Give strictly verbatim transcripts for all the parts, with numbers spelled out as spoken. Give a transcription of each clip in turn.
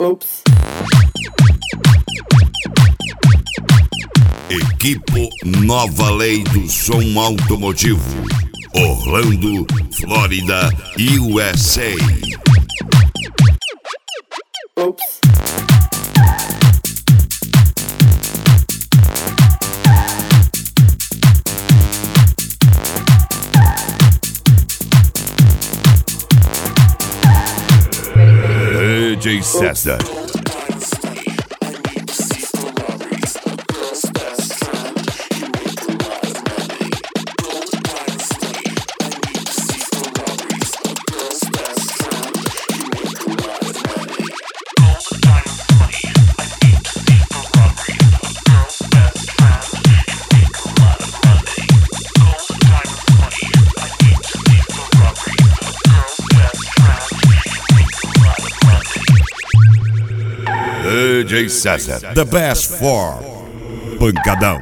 Ups. Equipo Nova Lei do Som Automotivo, Orlando, Flórida, U S A. Ups. D J César. D J César, the best for pancadão.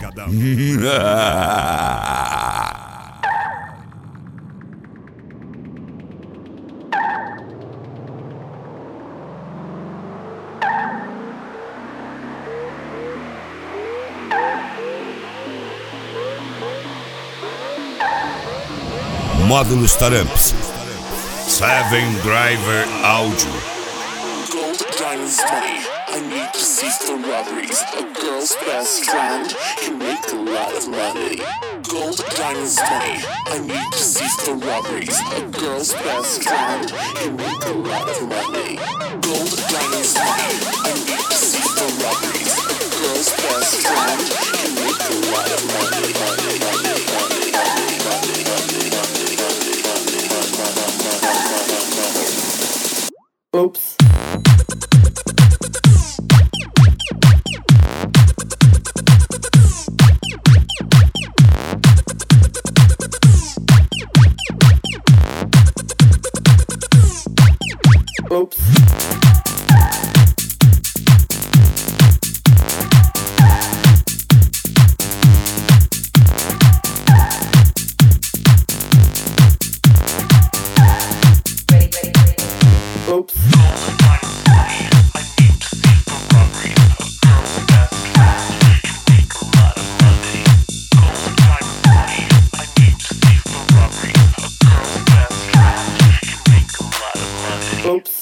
Módulos Taramps, Seven Driver Audio. Diamonds money, I need to cease the robberies. A girl's best friend can make a lot of money. Gold, diamonds, money, I need to cease the robberies. A girl's best friend can make a lot of money. Gold, diamonds, money, I need to cease the robberies. A girl's best friend can make a lot of money. Money, money, money, money, money, money, money, money. Oops. Oops. Oops. Oops.